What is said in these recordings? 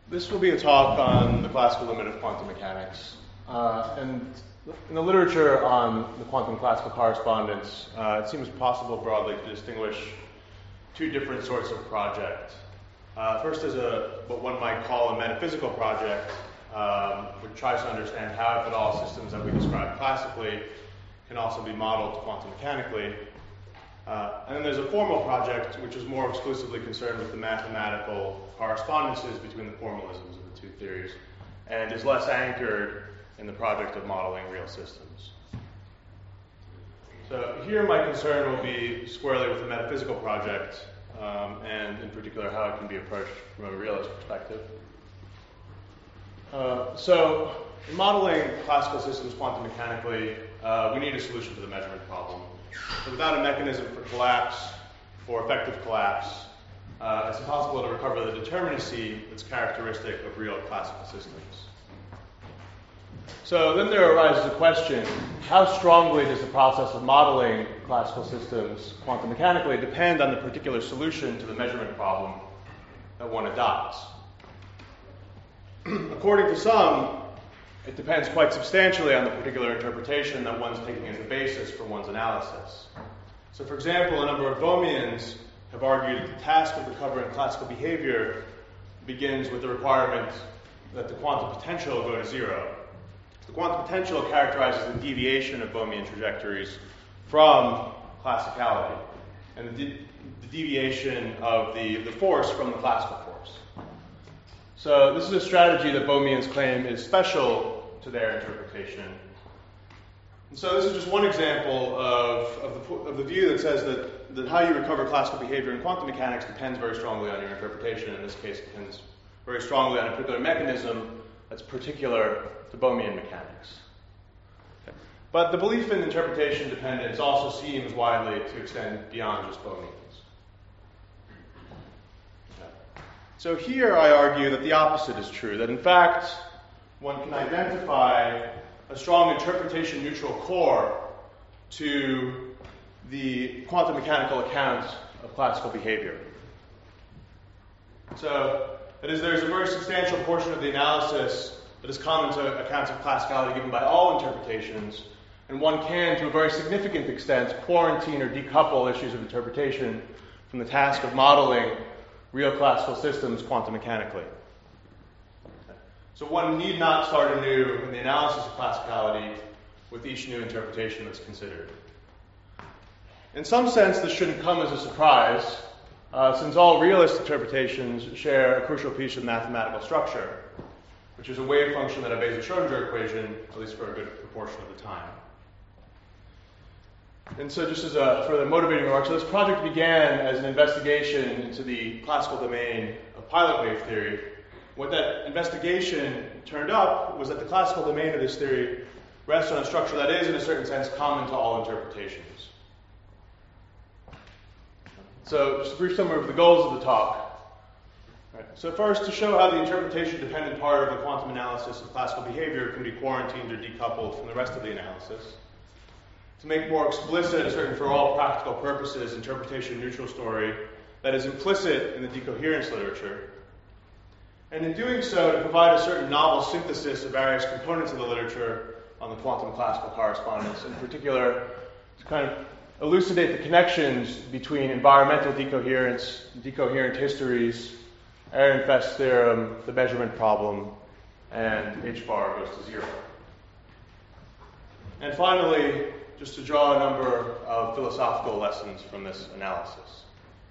This will be a talk on the classical limit of quantum mechanics. And in the literature on the quantum classical correspondence, it seems possible broadly to distinguish two different sorts of project. First is what one might call a metaphysical project, which tries to understand how, if at all, systems that we describe classically can also be modeled quantum mechanically. And then there's a formal project, which is more exclusively concerned with the mathematical correspondences between the formalisms of the two theories, and is less anchored in the project of modeling real systems. So here my concern will be squarely with the metaphysical project, and in particular how it can be approached from a realist perspective. So in modeling classical systems quantum mechanically, we need a solution to the measurement problem. So without a mechanism for collapse, for effective collapse, it's impossible to recover the determinacy that's characteristic of real classical systems. So then there arises a question, how strongly does the process of modeling classical systems quantum mechanically depend on the particular solution to the measurement problem that one adopts? According to some, it depends quite substantially on the particular interpretation that one's taking as the basis for one's analysis. So, for example, a number of Bohmians have argued that the task of recovering classical behavior begins with the requirement that the quantum potential go to zero. The quantum potential characterizes the deviation of Bohmian trajectories from classicality, and the deviation of the force from the classical force. So this is a strategy that Bohmians claim is special to their interpretation. And so this is just one example of the view that says that how you recover classical behavior in quantum mechanics depends very strongly on your interpretation. In this case, it depends very strongly on a particular mechanism that's particular to Bohmian mechanics. Okay. But the belief in interpretation dependence also seems widely to extend beyond just Bohmians. So here I argue that the opposite is true, that in fact one can identify a strong interpretation-neutral core to the quantum mechanical account of classical behavior. So that is, there's a very substantial portion of the analysis that is common to accounts of classicality given by all interpretations, and one can, to a very significant extent, quarantine or decouple issues of interpretation from the task of modeling real classical systems quantum mechanically. So one need not start anew in the analysis of classicality with each new interpretation that's considered. In some sense, this shouldn't come as a surprise, since all realist interpretations share a crucial piece of mathematical structure, which is a wave function that obeys a Schrödinger equation, at least for a good proportion of the time. And so just as a further motivating remark, so this project began as an investigation into the classical domain of pilot wave theory. What that investigation turned up was that the classical domain of this theory rests on a structure that is, in a certain sense, common to all interpretations. So just a brief summary of the goals of the talk. Right. So first, to show how the interpretation-dependent part of the quantum analysis of classical behavior can be quarantined or decoupled from the rest of the analysis. To make more explicit a certain, for all practical purposes, interpretation-neutral story that is implicit in the decoherence literature. And in doing so, to provide a certain novel synthesis of various components of the literature on the quantum classical correspondence, in particular, to kind of elucidate the connections between environmental decoherence, decoherent histories, Ehrenfest's theorem, the measurement problem, and h bar goes to zero. And finally, just to draw a number of philosophical lessons from this analysis.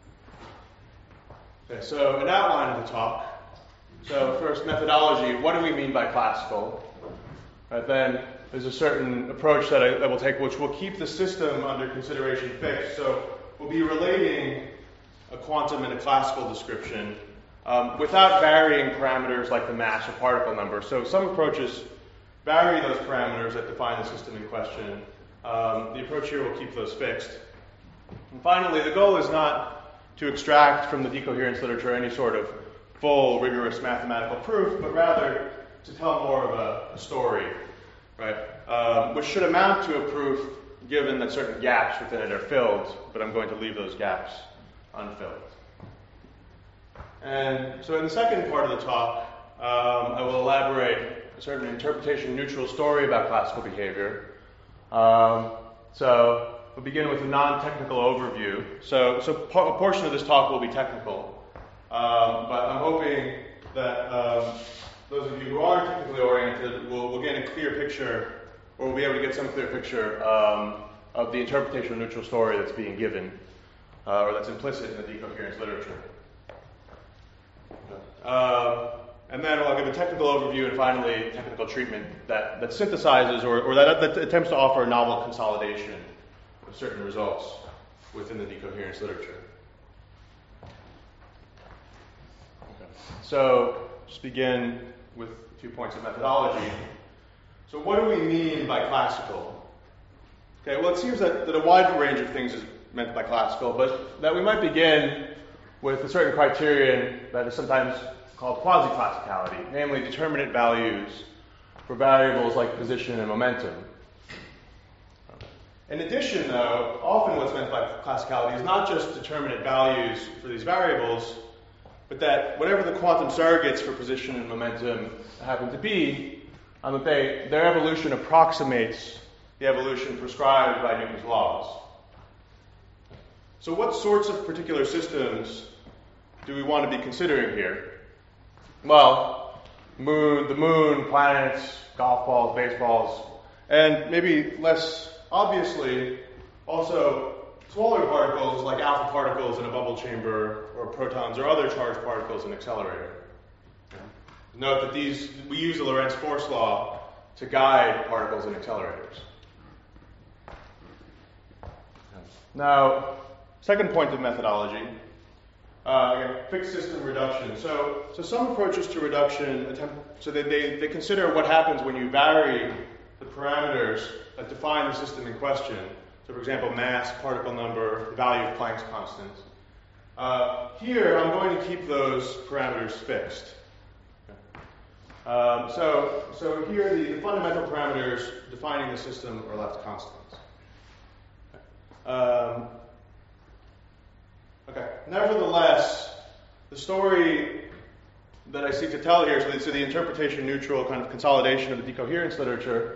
Okay, so an outline of the talk. So first, methodology. What do we mean by classical? Then there's a certain approach that I will take, which will keep the system under consideration fixed. So we'll be relating a quantum and a classical description without varying parameters like the mass or particle number. So some approaches vary those parameters that define the system in question. The approach here will keep those fixed. And finally, the goal is not to extract from the decoherence literature any sort of full, rigorous mathematical proof, but rather to tell more of a story, right? Which should amount to a proof given that certain gaps within it are filled, but I'm going to leave those gaps unfilled. And so in the second part of the talk, I will elaborate a certain interpretation-neutral story about classical behavior. So we'll begin with a non-technical overview. So a portion of this talk will be technical, but I'm hoping that those of you who aren't technically oriented will gain a clear picture, or will be able to get some clear picture of the interpretation-neutral story that's being given, or that's implicit in the decoherence literature. And then I'll give a technical overview and finally technical treatment that synthesizes or that attempts to offer a novel consolidation of certain results within the decoherence literature. Okay. So just begin with a few points of methodology. So what do we mean by classical? Okay, well it seems that a wide range of things is meant by classical, but that we might begin with a certain criterion that is sometimes called quasi-classicality, namely determinate values for variables like position and momentum. In addition, though, often what's meant by classicality is not just determinate values for these variables, but that whatever the quantum surrogates for position and momentum happen to be, their evolution approximates the evolution prescribed by Newton's laws. So what sorts of particular systems do we want to be considering here? Well, the moon, planets, golf balls, baseballs, and maybe less obviously, also smaller particles like alpha particles in a bubble chamber, or protons or other charged particles in an accelerator. Note that we use the Lorentz force law to guide particles in accelerators. Now, second point of methodology. Fixed system reduction. So some approaches to reduction they consider what happens when you vary the parameters that define the system in question. So for example, mass, particle number, value of Planck's constant. Here I'm going to keep those parameters fixed. So here the fundamental parameters defining the system are left constants. Nevertheless, the story that I seek to tell here, so the interpretation-neutral kind of consolidation of the decoherence literature,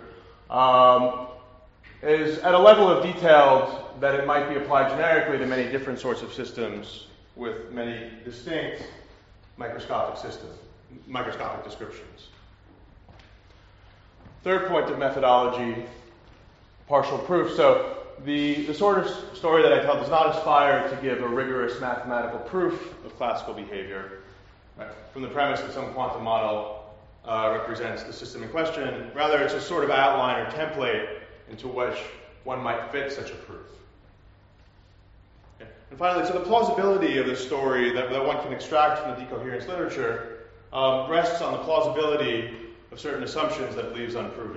is at a level of detail that it might be applied generically to many different sorts of systems with many distinct microscopic descriptions. Third point of methodology, partial proof. So the sort of story that I tell does not aspire to give a rigorous mathematical proof of classical behavior, right, from the premise that some quantum model represents the system in question. Rather, it's a sort of outline or template into which one might fit such a proof. Okay. And finally, so the plausibility of this story that one can extract from the decoherence literature rests on the plausibility of certain assumptions that it leaves unproven.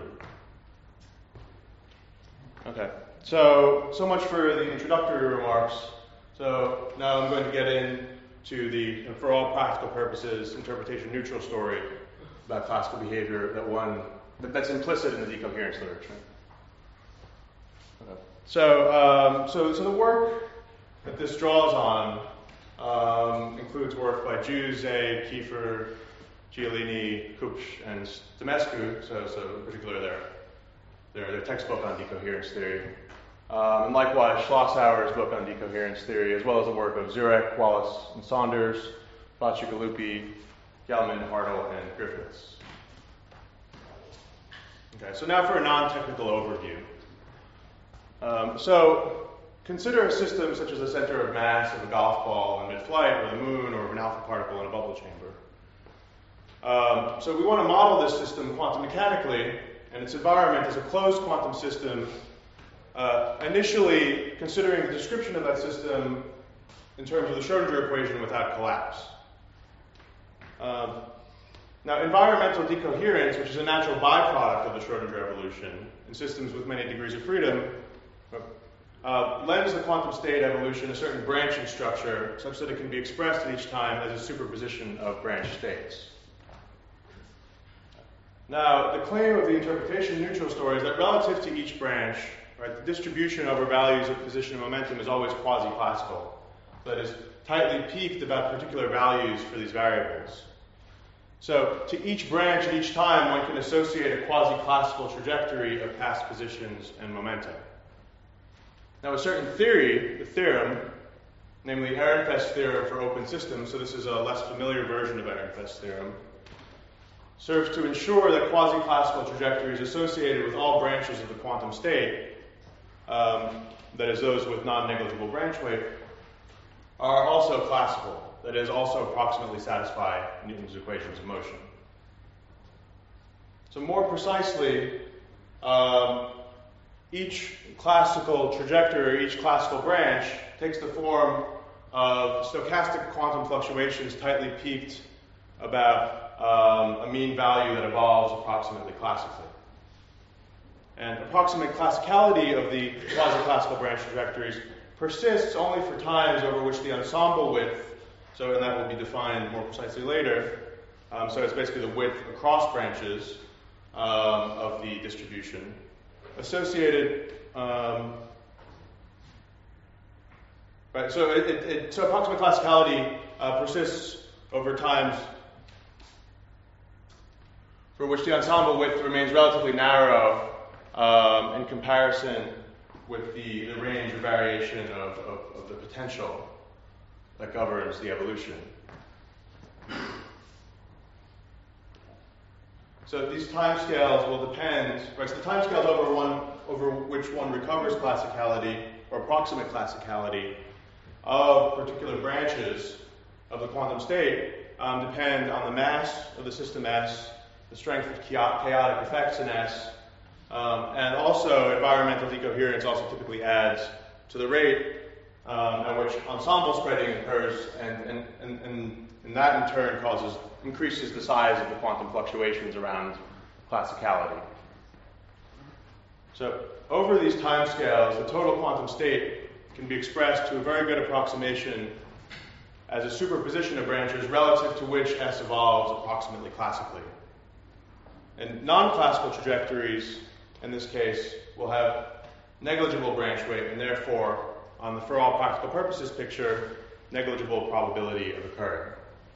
Okay. So much for the introductory remarks. So now I'm going to get into the, for all practical purposes, interpretation-neutral story about classical behavior that's implicit in the decoherence literature. Okay. So the work that this draws on includes work by Giuse, Kiefer, Giolini, Kupsch, and Stemescu. So in particular their textbook on decoherence theory. And likewise, Schlossauer's book on decoherence theory, as well as the work of Zurek, Wallace, and Saunders, Bacigalupi, Gelman, Hartle, and Griffiths. Okay, so now for a non-technical overview. So consider a system such as the center of mass of a golf ball in mid-flight, or the moon, or an alpha particle in a bubble chamber. So we want to model this system quantum mechanically, and its environment as a closed quantum system, initially considering the description of that system in terms of the Schrödinger equation without collapse. Now, environmental decoherence, which is a natural byproduct of the Schrödinger evolution in systems with many degrees of freedom, lends the quantum state evolution a certain branching structure such that it can be expressed at each time as a superposition of branch states. Now, the claim of the interpretation-neutral story is that relative to each branch, right, the distribution over values of position and momentum is always quasi-classical. That is, tightly peaked about particular values for these variables. So to each branch at each time, one can associate a quasi-classical trajectory of past positions and momenta. Now a certain theory, the theorem, namely Ehrenfest's theorem for open systems, so this is a less familiar version of Ehrenfest's theorem, serves to ensure that quasi-classical trajectories associated with all branches of the quantum state, that is those with non-negligible branch weight, are also classical, that is, also approximately satisfy Newton's equations of motion. So more precisely, each classical trajectory, each classical branch, takes the form of stochastic quantum fluctuations tightly peaked about a mean value that evolves approximately classically. And approximate classicality of the quasi-classical branch trajectories persists only for times over which the ensemble width, and that will be defined more precisely later, so it's basically the width across branches of the distribution, associated, right, so approximate classicality persists over times for which the ensemble width remains relatively narrow in comparison with the range of variation of the potential that governs the evolution. So these timescales will depend, right? So the timescales over which one recovers classicality or approximate classicality of particular branches of the quantum state depend on the mass of the system S, the strength of chaotic effects in S, and also environmental decoherence also typically adds to the rate at which ensemble spreading occurs, and that in turn increases the size of the quantum fluctuations around classicality. So over these timescales, the total quantum state can be expressed to a very good approximation as a superposition of branches relative to which S evolves approximately classically. And non-classical trajectories, in this case, will have negligible branch weight, and therefore, on the for all practical purposes picture, negligible probability of occurring.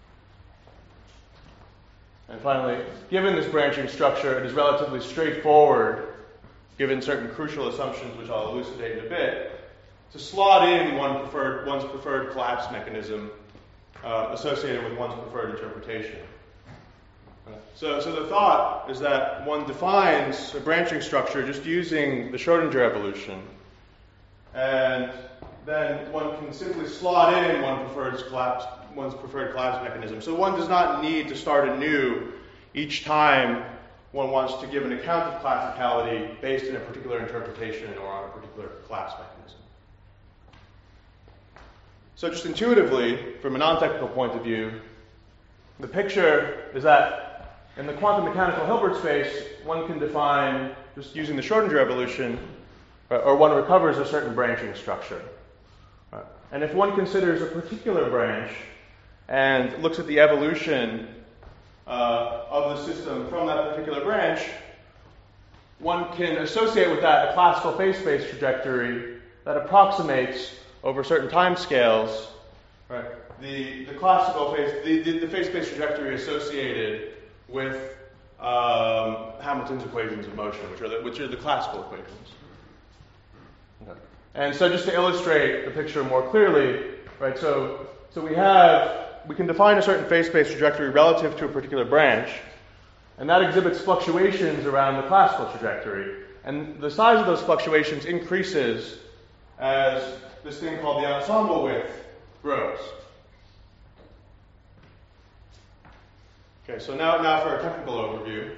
And finally, given this branching structure, it is relatively straightforward, given certain crucial assumptions which I'll elucidate in a bit, to slot in one's preferred collapse mechanism associated with one's preferred interpretation. So the thought is that one defines a branching structure just using the Schrödinger evolution, and then one can simply slot in one's preferred collapse mechanism. So one does not need to start anew each time one wants to give an account of classicality based in a particular interpretation or on a particular collapse mechanism. So just intuitively, from a non-technical point of view, the picture is that in the quantum mechanical Hilbert space, one can define, just using the Schrödinger evolution, or one recovers a certain branching structure. And if one considers a particular branch and looks at the evolution of the system from that particular branch, one can associate with that a classical phase space trajectory that approximates over certain time scales, right, the classical phase, the phase space trajectory associated with Hamilton's equations of motion, which are the classical equations. Okay. And so just to illustrate the picture more clearly, right, so we can define a certain phase space trajectory relative to a particular branch, and that exhibits fluctuations around the classical trajectory. And the size of those fluctuations increases as this thing called the ensemble width grows. Okay, so now for a technical overview.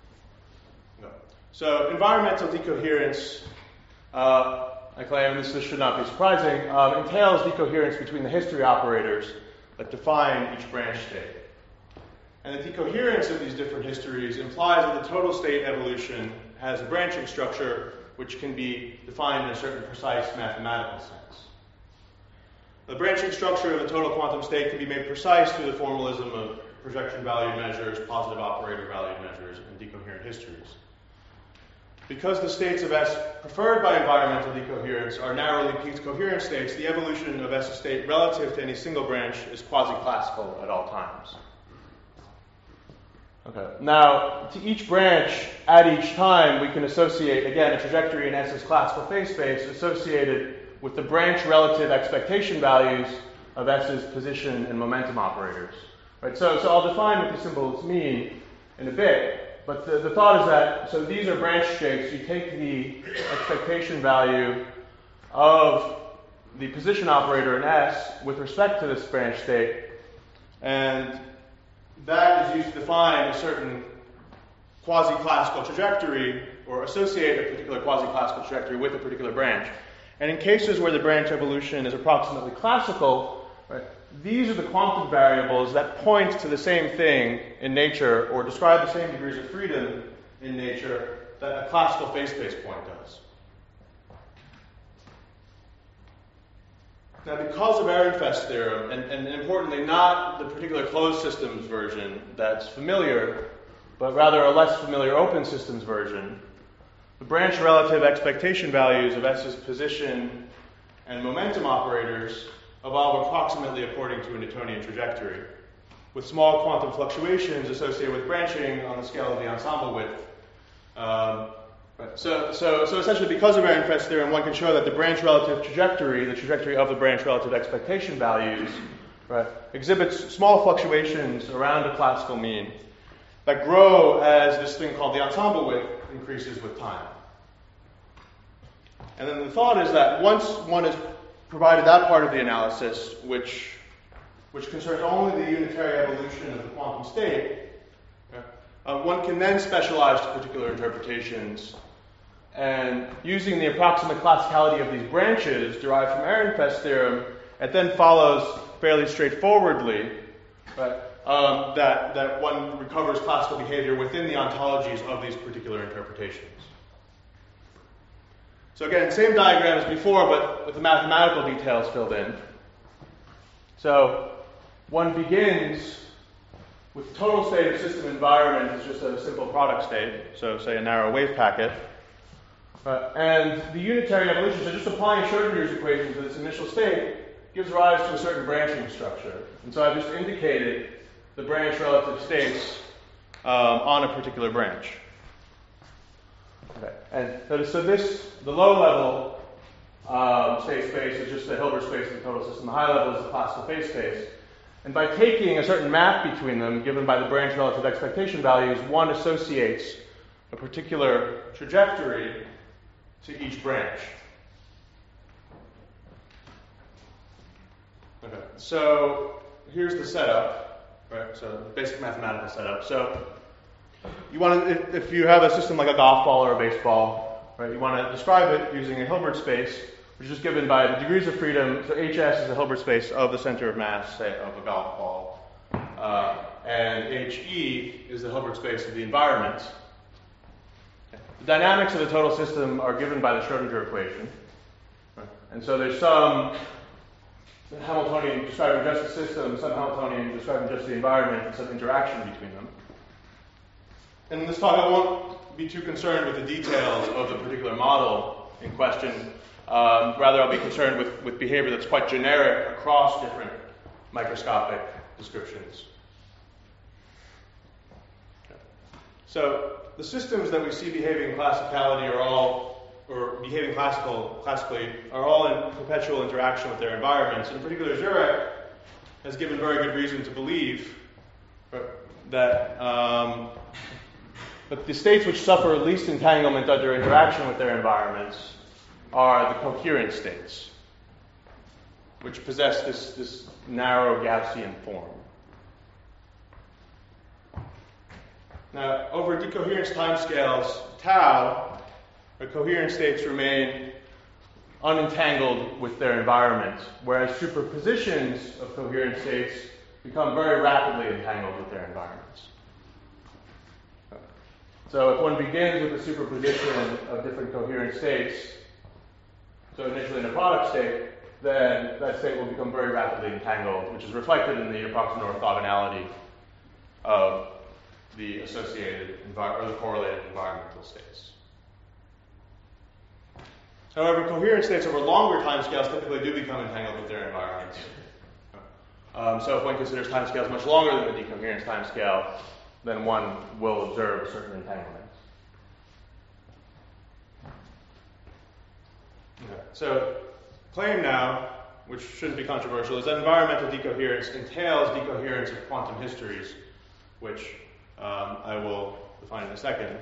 So environmental decoherence, I claim, this should not be surprising, entails decoherence between the history operators that define each branch state. And the decoherence of these different histories implies that the total state evolution has a branching structure which can be defined in a certain precise mathematical sense. The branching structure of the total quantum state can be made precise through the formalism of projection value measures, positive operator value measures, and decoherent histories. Because the states of S preferred by environmental decoherence are narrowly peaked coherent states, the evolution of S state relative to any single branch is quasi-classical at all times. Okay. Now, to each branch at each time, we can associate, again, a trajectory in S's classical phase space associated with the branch relative expectation values of S's position and momentum operators. Right? So I'll define what these symbols mean in a bit, but the thought is that, so these are branch shapes. You take the expectation value of the position operator in S with respect to this branch state, and that is used to define a certain quasi-classical trajectory or associate a particular quasi-classical trajectory with a particular branch. And in cases where the branch evolution is approximately classical, right, these are the quantum variables that point to the same thing in nature or describe the same degrees of freedom in nature that a classical phase space point does. Now, because of Ehrenfest's theorem, and importantly not the particular closed systems version that's familiar, but rather a less familiar open systems version, the branch relative expectation values of S's position and momentum operators evolve approximately according to a Newtonian trajectory, with small quantum fluctuations associated with branching on the scale of the ensemble width. So essentially, because of Ehrenfest's theorem, one can show that the branch relative trajectory, the trajectory of the branch relative expectation values, right, exhibits small fluctuations around a classical mean that grow as this thing called the ensemble width increases with time. And then the thought is that once one has provided that part of the analysis, which concerns only the unitary evolution of the quantum state, one can then specialize to particular interpretations, and using the approximate classicality of these branches derived from Ehrenfest's theorem, it then follows fairly straightforwardly, right, that one recovers classical behavior within the ontologies of these particular interpretations. So again, same diagram as before, but with the mathematical details filled in. So one begins with the total state of system environment is just a simple product state, so say a narrow wave packet. And the unitary evolution, so just applying Schrödinger's equation to this initial state, gives rise to a certain branching structure. And so I've just indicated the branch relative states on a particular branch. Okay. And so this, the low level state space is just the Hilbert space of the total system. The high level is the classical phase space. And by taking a certain map between them, given by the branch relative expectation values, one associates a particular trajectory to each branch. Okay, so here's the setup, right? So basic mathematical setup. So you want to, if you have a system like a golf ball or a baseball, right? You want to describe it using a Hilbert space, which is given by the degrees of freedom. So HS is the Hilbert space of the center of mass, say, of a golf ball. And HE is the Hilbert space of the environment. The dynamics of the total system are given by the Schrödinger equation. And so there's some Hamiltonian describing just the system, some Hamiltonian describing just the environment, and some interaction between them. And in this talk, I won't be too concerned with the details of the particular model in question. Rather, I'll be concerned with behavior that's quite generic across different microscopic descriptions. Okay. So the systems that we see behaving classicality are all, or behaving classically, are all in perpetual interaction with their environments. In particular, Jurek has given very good reason to believe that the states which suffer least entanglement under interaction with their environments are the coherent states, which possess this narrow Gaussian form. Now, over decoherence timescales tau, the coherent states remain unentangled with their environment, whereas superpositions of coherent states become very rapidly entangled with their environments. So if one begins with a superposition of different coherent states, so initially in a product state, then that state will become very rapidly entangled, which is reflected in the approximate orthogonality of the associated or the correlated environmental states. However, coherent states over longer timescales typically do become entangled with their environments. So if one considers timescales much longer than the decoherence timescale, then one will observe a certain entanglement. Okay. So, claim now, which shouldn't be controversial, is that environmental decoherence entails decoherence of quantum histories, which I will define in a second.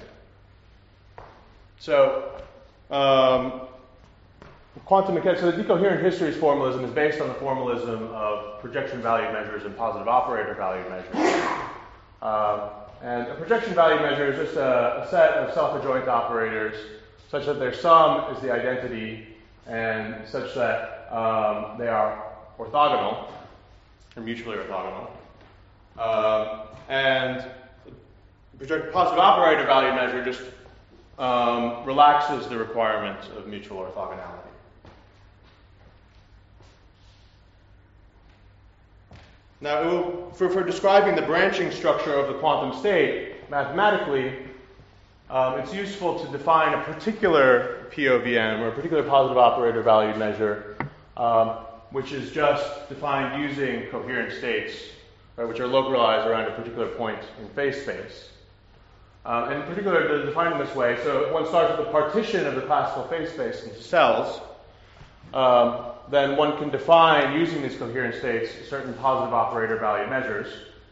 So, quantum mechanics, so the decoherent histories formalism is based on the formalism of projection value measures and positive operator value measures. And a projection value measure is just a set of self-adjoint operators such that their sum is the identity and such that they are orthogonal, or mutually orthogonal. And the positive operator value measure just relaxes the requirement of mutual orthogonality. Now, for describing the branching structure of the quantum state, mathematically, it's useful to define a particular POVM, or a particular positive operator value measure, which is just defined using coherent states, right, which are localized around a particular point in phase space. And in particular, to define in this way, so if one starts with a partition of the classical phase space into cells, then one can define, using these coherent states, certain positive operator value measures.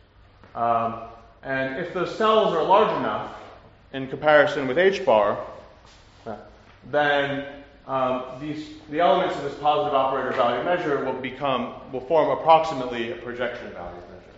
And if those cells are large enough in comparison with H bar, then the elements of this positive operator value measure will form approximately a projection value measure.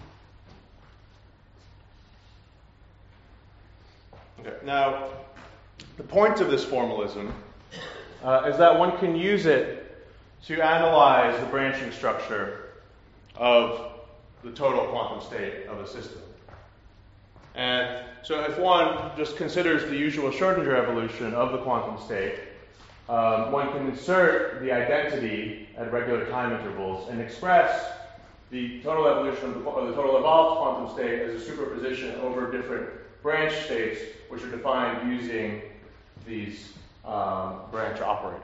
Okay. Now, the point of this formalism is that one can use it to analyze the branching structure of the total quantum state of a system. And so if one just considers the usual Schrödinger evolution of the quantum state, one can insert the identity at regular time intervals and express the total evolution or the total evolved quantum state as a superposition over different branch states, which are defined using these branch operators.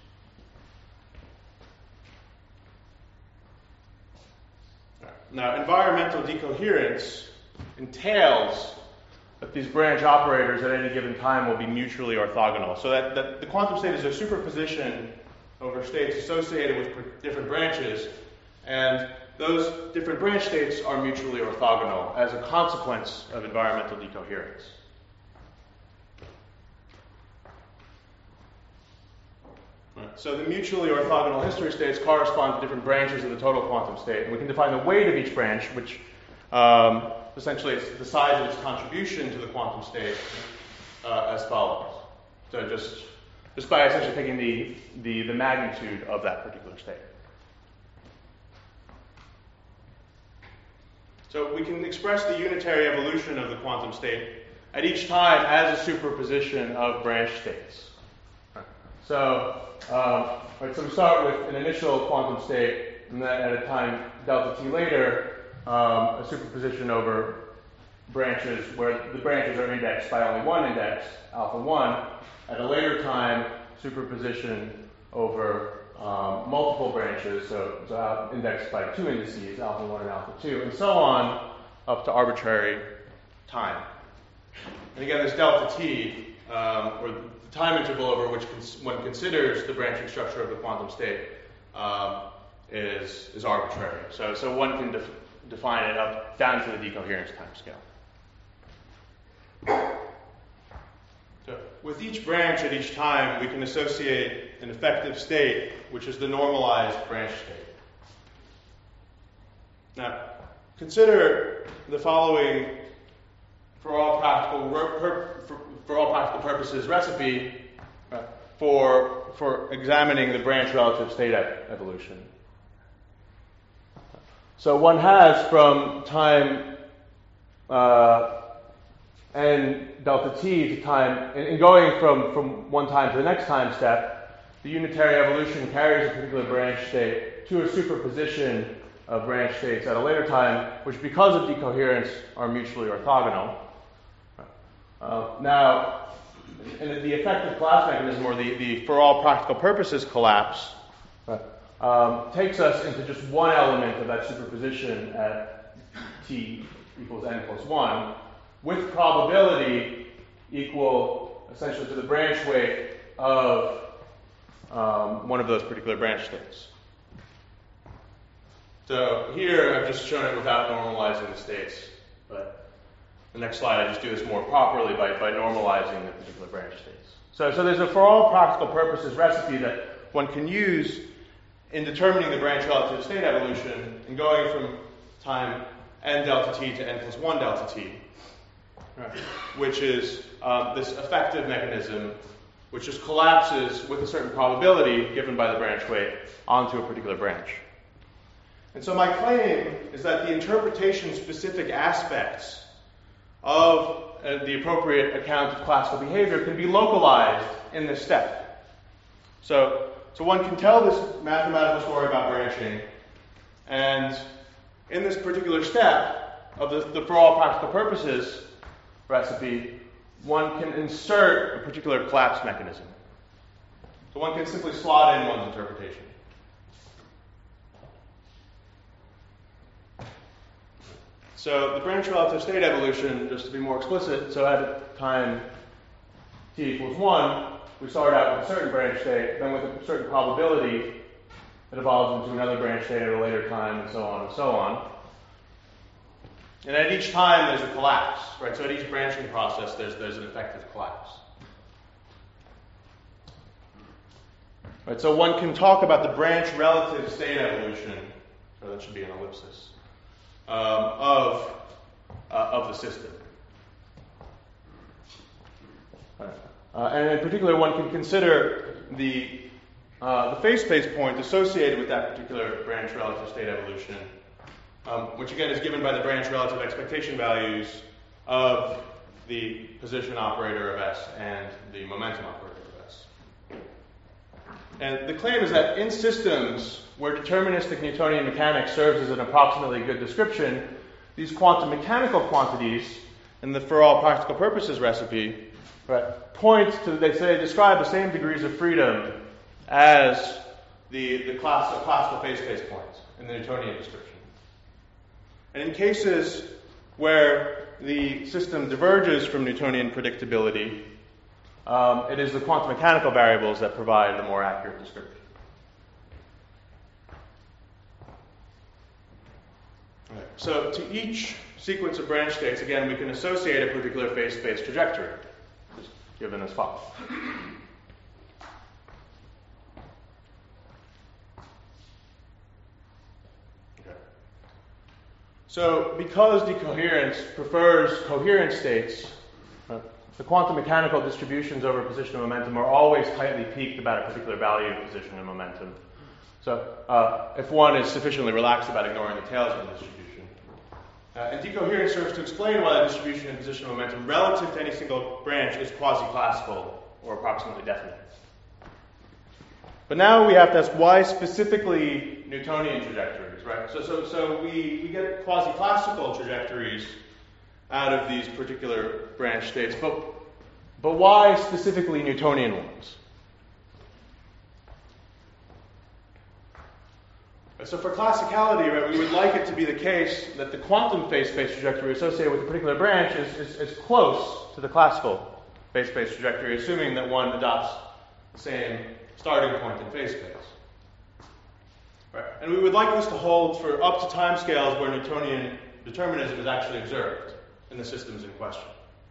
Now, environmental decoherence entails that these branch operators at any given time will be mutually orthogonal. So that the quantum state is a superposition over states associated with different branches, and those different branch states are mutually orthogonal as a consequence of environmental decoherence. So the mutually orthogonal history states correspond to different branches of the total quantum state. And we can define the weight of each branch, which essentially is the size of its contribution to the quantum state, as follows. So just by essentially taking the magnitude of that particular state. So we can express the unitary evolution of the quantum state at each time as a superposition of branch states. So we start with an initial quantum state, and then at a time delta t later, a superposition over branches where the branches are indexed by only one index, alpha 1. At a later time, superposition over multiple branches, so indexed by two indices, alpha 1 and alpha 2, and so on up to arbitrary time. And again, this delta t, or the time interval over which one considers the branching structure of the quantum state, is arbitrary. So one can define it up down to the decoherence time scale. So with each branch at each time, we can associate an effective state, which is the normalized branch state. Now, consider the following for all practical purposes recipe for examining the branch relative state evolution. So one has from time n delta t to time, and going from one time to the next time step, the unitary evolution carries a particular branch state to a superposition of branch states at a later time, which because of decoherence are mutually orthogonal. Now, in the effective collapse mechanism, or the for all practical purposes collapse, takes us into just one element of that superposition at t equals n plus 1, with probability equal essentially to the branch weight of one of those particular branch states. So here I've just shown it without normalizing the states, but the next slide I just do this more properly by normalizing the particular branch states. So there's a for all practical purposes recipe that one can use in determining the branch relative state evolution and going from time n delta t to n plus 1 delta t, right, which is this effective mechanism which just collapses with a certain probability given by the branch weight onto a particular branch. And so my claim is that the interpretation-specific aspects of the appropriate account of classical behavior can be localized in this step. So one can tell this mathematical story about branching, and in this particular step of the for all practical purposes recipe, one can insert a particular collapse mechanism. So one can simply slot in one's interpretation. So the branch relative state evolution, just to be more explicit, so at time t equals 1, we start out with a certain branch state, then with a certain probability it evolves into another branch state at a later time, and so on and so on. And at each time there's a collapse, right? So at each branching process there's an effective collapse. Right, so one can talk about the branch relative state evolution, so that should be an ellipsis, of the system. And in particular, one can consider the phase space point associated with that particular branch relative state evolution, which again is given by the branch relative expectation values of the position operator of S and the momentum operator of S. And the claim is that in systems where deterministic Newtonian mechanics serves as an approximately good description, these quantum mechanical quantities in the for all practical purposes recipe, right, point to, they describe the same degrees of freedom as the classical phase space points in the Newtonian description. And in cases where the system diverges from Newtonian predictability, it is the quantum mechanical variables that provide the more accurate description. Right. So to each sequence of branch states, again, we can associate a particular phase space trajectory, just given as follows. So because decoherence prefers coherent states, the quantum mechanical distributions over position and momentum are always tightly peaked about a particular value of position and momentum. So if one is sufficiently relaxed about ignoring the tails of the distribution. And decoherence serves to explain why the distribution in position and momentum relative to any single branch is quasi-classical or approximately definite. But now we have to ask why specifically Newtonian trajectories, right? So we get quasi-classical trajectories out of these particular branch states, but why specifically Newtonian ones? So for classicality, right, we would like it to be the case that the quantum phase space trajectory associated with a particular branch is close to the classical phase space trajectory, assuming that one adopts the same starting point in phase space. Right. And we would like this to hold for up to timescales where Newtonian determinism is actually observed in the systems in question.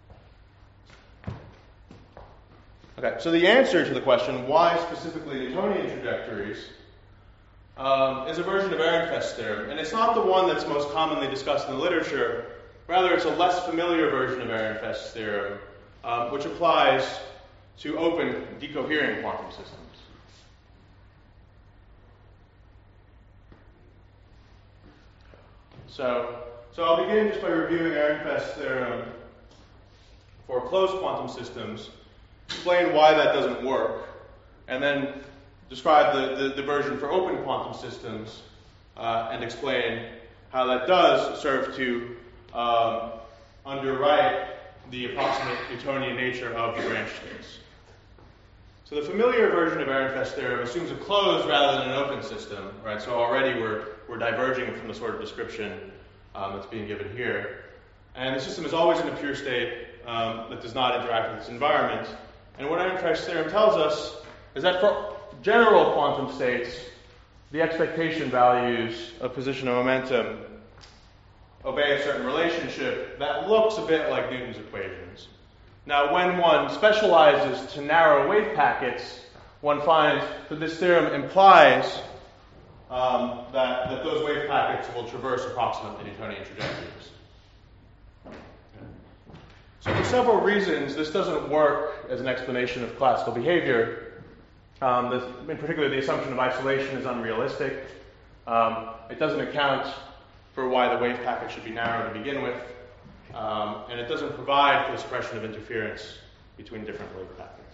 Okay, so the answer to the question, why specifically Newtonian trajectories, is a version of Ehrenfest's theorem. And it's not the one that's most commonly discussed in the literature. Rather, it's a less familiar version of Ehrenfest's theorem, which applies to open decoherent quantum systems. So I'll begin just by reviewing Ehrenfest's theorem for closed quantum systems, explain why that doesn't work, and then describe the version for open quantum systems, and explain how that does serve to underwrite the approximate Newtonian nature of the branch states. So the familiar version of Ehrenfest's theorem assumes a closed rather than an open system, right? So already we're diverging from the sort of description that's being given here. And the system is always in a pure state that does not interact with its environment. And what Ehrenfest's theorem tells us is that for general quantum states, the expectation values of position and momentum obey a certain relationship that looks a bit like Newton's equations. Now, when one specializes to narrow wave packets, one finds that this theorem implies that those wave packets will traverse approximately Newtonian trajectories. So for several reasons, this doesn't work as an explanation of classical behavior. In particular, the assumption of isolation is unrealistic. It doesn't account for why the wave packet should be narrow to begin with. And it doesn't provide for the suppression of interference between different wave packets.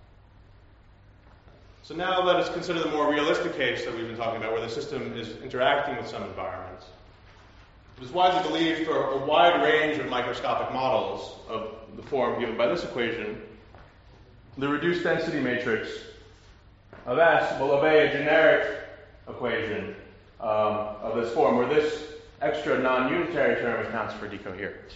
So now let us consider the more realistic case that we've been talking about, where the system is interacting with some environment. It is widely believed for a wide range of microscopic models of the form given by this equation, the reduced density matrix of S will obey a generic equation of this form, where this extra non-unitary term accounts for decoherence.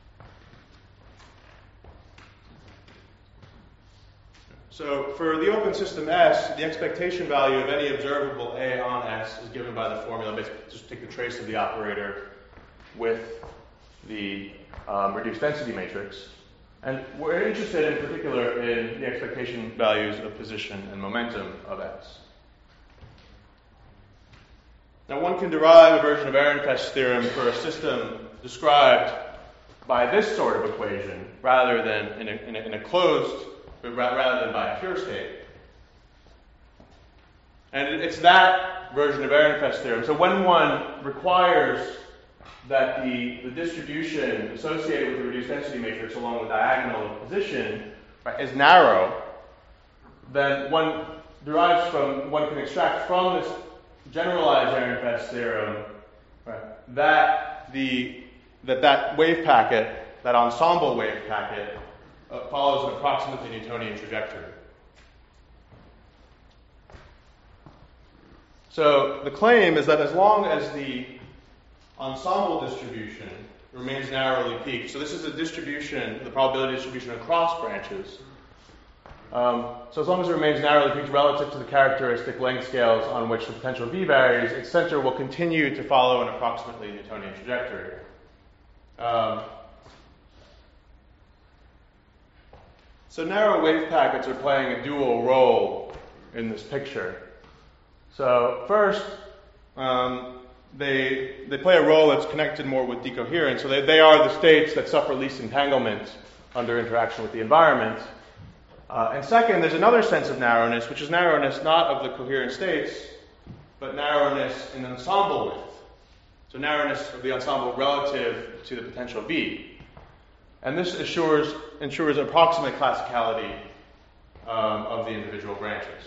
So for the open system S, the expectation value of any observable A on S is given by the formula. Basically, just take the trace of the operator with the reduced density matrix. And we're interested in particular in the expectation values of position and momentum of S. Now one can derive a version of Ehrenfest's theorem for a system described by this sort of equation rather than in a closed, rather than by a pure state. And it's that version of Ehrenfest's theorem. So when one requires that the distribution associated with the reduced density matrix along the diagonal of position is narrow, then one can extract from this generalized Ehrenfest theorem that wave packet, that ensemble wave packet, follows an approximately Newtonian trajectory. So the claim is that as long as the ensemble distribution remains narrowly peaked, so this is a distribution, the probability distribution across branches. So as long as it remains narrowly peaked relative to the characteristic length scales on which the potential V varies, its center will continue to follow an approximately Newtonian trajectory. So narrow wave packets are playing a dual role in this picture. So first, they play a role that's connected more with decoherence. So they are the states that suffer least entanglement under interaction with the environment. And second, there's another sense of narrowness, which is narrowness not of the coherent states, but narrowness in ensemble width. So narrowness of the ensemble relative to the potential V. And this ensures approximate classicality of the individual branches.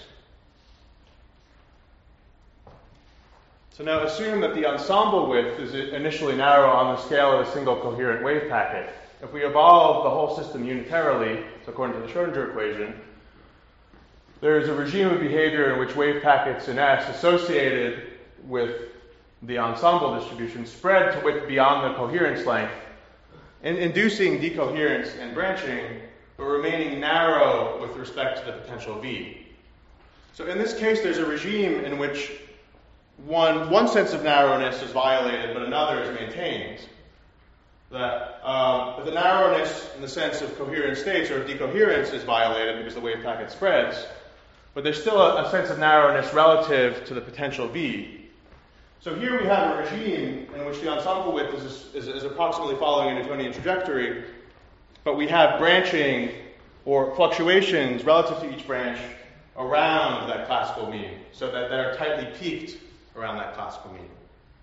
So now assume that the ensemble width is initially narrow on the scale of a single coherent wave packet. If we evolve the whole system unitarily, so according to the Schrödinger equation, there is a regime of behavior in which wave packets in S associated with the ensemble distribution spread to width beyond the coherence length, inducing decoherence and branching, but remaining narrow with respect to the potential V. So in this case, there's a regime in which one sense of narrowness is violated, but another is maintained. That the narrowness in the sense of coherent states or decoherence is violated because the wave packet spreads, but there's still a sense of narrowness relative to the potential V. So here we have a regime in which the ensemble width is approximately following a Newtonian trajectory, but we have branching or fluctuations relative to each branch around that classical mean, so that they're tightly peaked around that classical mean.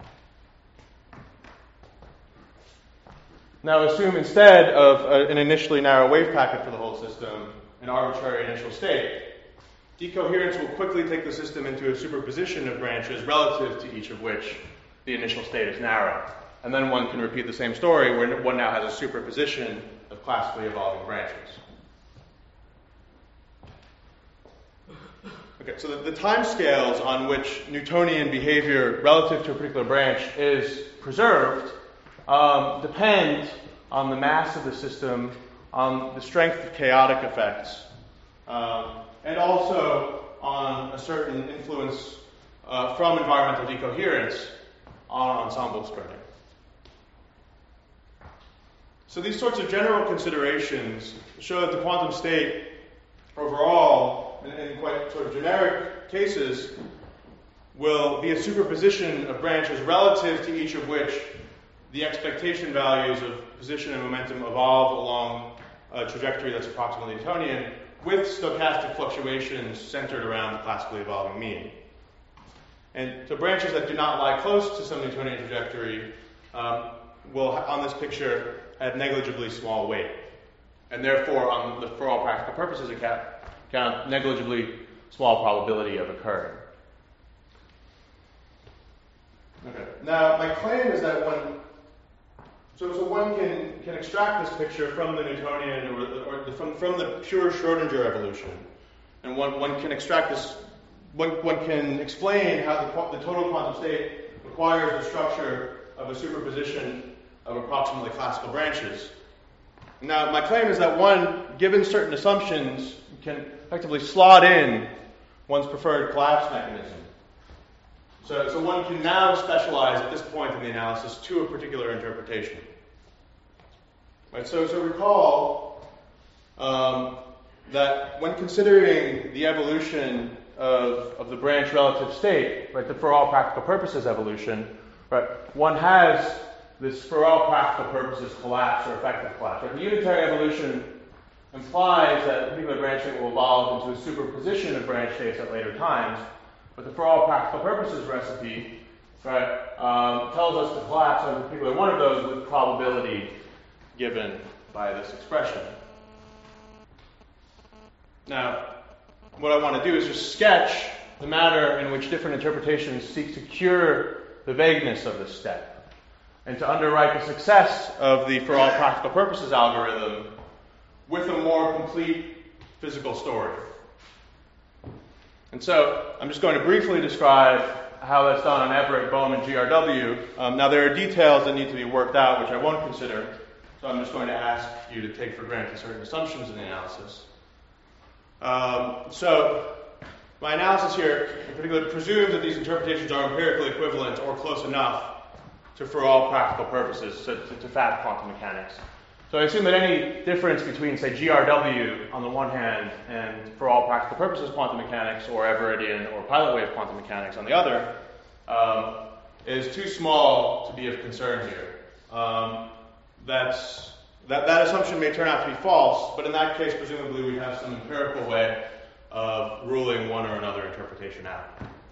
Now assume instead of an initially narrow wave packet for the whole system, an arbitrary initial state. Decoherence will quickly take the system into a superposition of branches relative to each of which the initial state is narrow. And then one can repeat the same story where one now has a superposition of classically evolving branches. Okay, so the time scales on which Newtonian behavior relative to a particular branch is preserved depend on the mass of the system, on the strength of chaotic effects, and also on a certain influence from environmental decoherence on ensemble spreading. So these sorts of general considerations show that the quantum state overall, in quite sort of generic cases, will be a superposition of branches relative to each of which the expectation values of position and momentum evolve along a trajectory that's approximately Newtonian, with stochastic fluctuations centered around the classically evolving mean. And so branches that do not lie close to some Newtonian trajectory will, on this picture, have negligibly small weight, and therefore, for all practical purposes, account negligibly small probability of occurring. Okay. Now, my claim is that one can extract this picture from the Newtonian or from the pure Schrödinger evolution, and one can extract this. One can explain how the total quantum state requires the structure of a superposition of approximately classical branches. Now, my claim is that one, given certain assumptions, can effectively slot in one's preferred collapse mechanism. So one can now specialize at this point in the analysis to a particular interpretation. Right, so recall that when considering the evolution of the branch relative state, right, the for all practical purposes evolution, right, one has this for all practical purposes collapse or effective collapse. Right? The unitary evolution implies that a particular branch state will evolve into a superposition of branch states at later times, but the for all practical purposes recipe, right, tells us to collapse on a particular one of those with probability given by this expression. Now, what I want to do is just sketch the manner in which different interpretations seek to cure the vagueness of this step, and to underwrite the success of the for all practical purposes algorithm with a more complete physical story. And so I'm just going to briefly describe how that's done on Everett, Bohm, and GRW. Now there are details that need to be worked out, which I won't consider, so I'm just going to ask you to take for granted certain assumptions in the analysis. So my analysis here in particular presumes that these interpretations are empirically equivalent or close enough to for all practical purposes, to fast quantum mechanics. So I assume that any difference between, say, GRW on the one hand and for all practical purposes quantum mechanics, or Everettian or pilot wave quantum mechanics on the other, is too small to be of concern here. That assumption may turn out to be false, but in that case, presumably, we have some empirical way of ruling one or another interpretation out.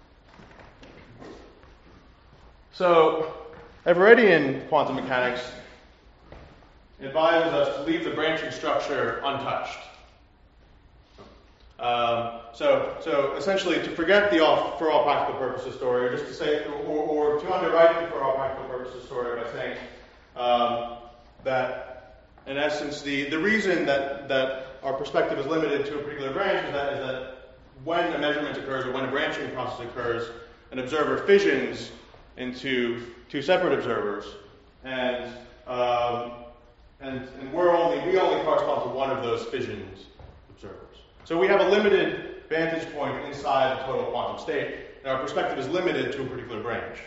So, Everettian quantum mechanics advises us to leave the branching structure untouched. So essentially, to forget the for all practical purposes story, or just to say, or to underwrite the for all practical purposes story by saying that, in essence, the reason that our perspective is limited to a particular branch is that when a measurement occurs or when a branching process occurs, an observer fissions into two separate observers, and we only correspond to one of those fissioned observers. So we have a limited vantage point inside the total quantum state, and our perspective is limited to a particular branch.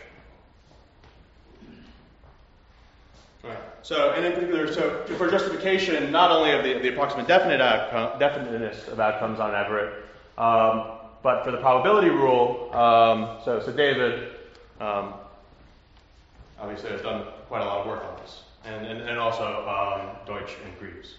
Right. So, and in particular, for justification not only of the approximate definiteness of outcomes on Everett, but for the probability rule, so David obviously has done quite a lot of work on this, and also Deutsch and Greaves.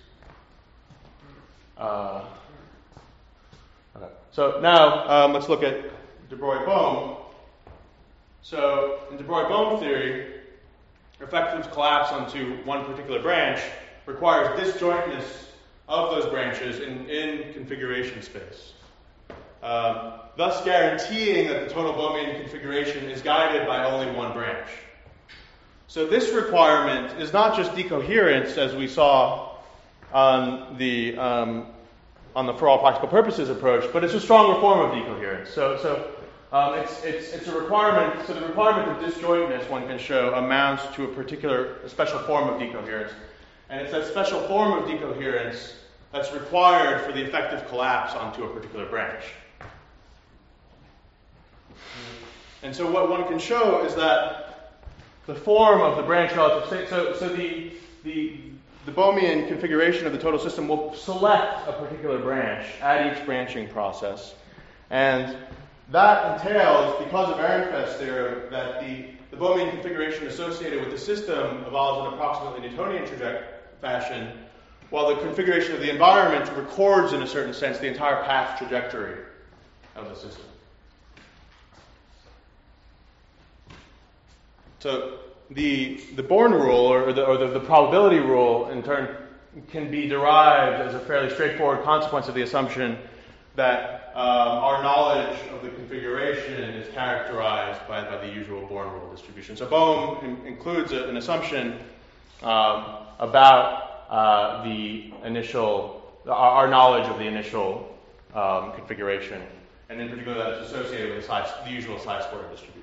Okay. So now let's look at de Broglie-Bohm. So in de Broglie-Bohm theory, effective collapse onto one particular branch requires disjointness of those branches in configuration space, thus guaranteeing that the total Bohmian configuration is guided by only one branch. So this requirement is not just decoherence, as we saw on the for all practical purposes approach, but it's a stronger form of decoherence. So it's a requirement. So the requirement of disjointness, one can show, amounts to a special form of decoherence, And it's that special form of decoherence that's required for the effective collapse onto a particular branch. And so what one can show is that the form of the branch relative state, so the Bohmian configuration of the total system will select a particular branch at each branching process. And that entails, because of Ehrenfest's theorem, that the Bohmian configuration associated with the system evolves in approximately Newtonian fashion, while the configuration of the environment records, in a certain sense, the entire path trajectory of the system. So the Born rule, or the probability rule, in turn, can be derived as a fairly straightforward consequence of the assumption that our knowledge of the configuration is characterized by the usual Born rule distribution. So Bohm includes an assumption about our knowledge of the initial configuration, and in particular that is associated with the usual psi-squared distribution.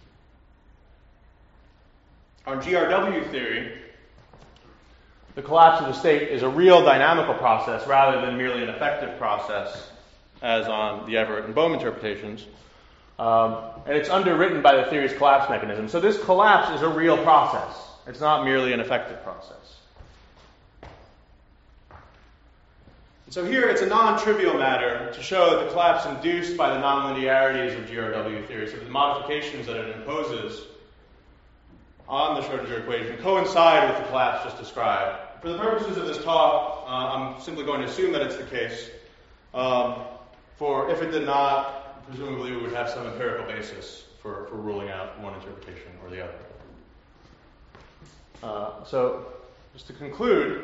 On GRW theory, the collapse of the state is a real dynamical process rather than merely an effective process, as on the Everett and Bohm interpretations. And it's underwritten by the theory's collapse mechanism. So this collapse is a real process. It's not merely an effective process. And so here it's a non-trivial matter to show that the collapse induced by the nonlinearities of GRW theory, so the modifications that it imposes on the Schrödinger equation, coincide with the collapse just described. For the purposes of this talk, I'm simply going to assume that it's the case. For if it did not, presumably we would have some empirical basis for ruling out one interpretation or the other. So just to conclude,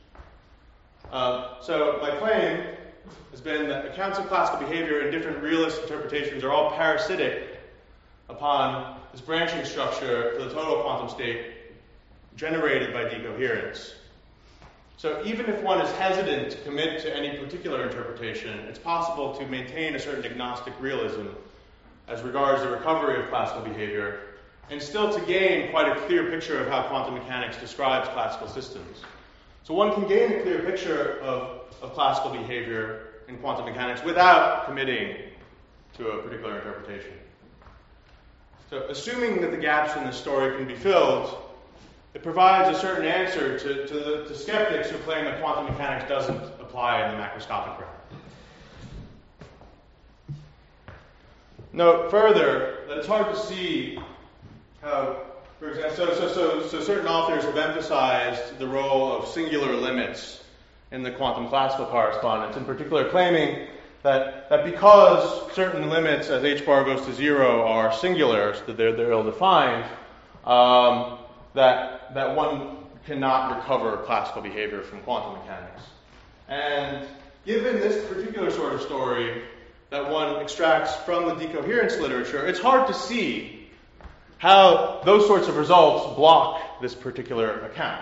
so my claim has been that accounts of classical behavior in different realist interpretations are all parasitic upon this branching structure for the total quantum state generated by decoherence. So even if one is hesitant to commit to any particular interpretation, it's possible to maintain a certain agnostic realism as regards the recovery of classical behavior, and still to gain quite a clear picture of how quantum mechanics describes classical systems. So one can gain a clear picture of classical behavior in quantum mechanics without committing to a particular interpretation. So assuming that the gaps in the story can be filled, it provides a certain answer to skeptics who claim that quantum mechanics doesn't apply in the macroscopic realm. Note further that it's hard to see how, for example, so certain authors have emphasized the role of singular limits in the quantum classical correspondence, in particular claiming that because certain limits as h bar goes to 0 are singular, so that they're ill-defined, that one cannot recover classical behavior from quantum mechanics. And given this particular sort of story that one extracts from the decoherence literature, it's hard to see how those sorts of results block this particular account.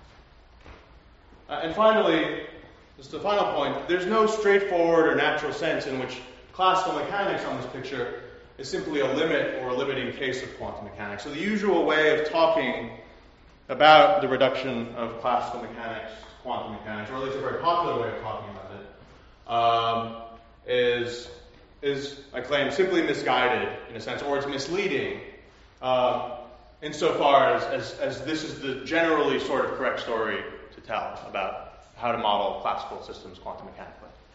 And finally, just a final point, there's no straightforward or natural sense in which classical mechanics on this picture is simply a limit or a limiting case of quantum mechanics. So the usual way of talking about the reduction of classical mechanics to quantum mechanics, or at least a very popular way of talking about it, is, I claim, simply misguided in a sense, or it's misleading insofar as this is the generally sort of correct story to tell about how to model classical systems quantum mechanically.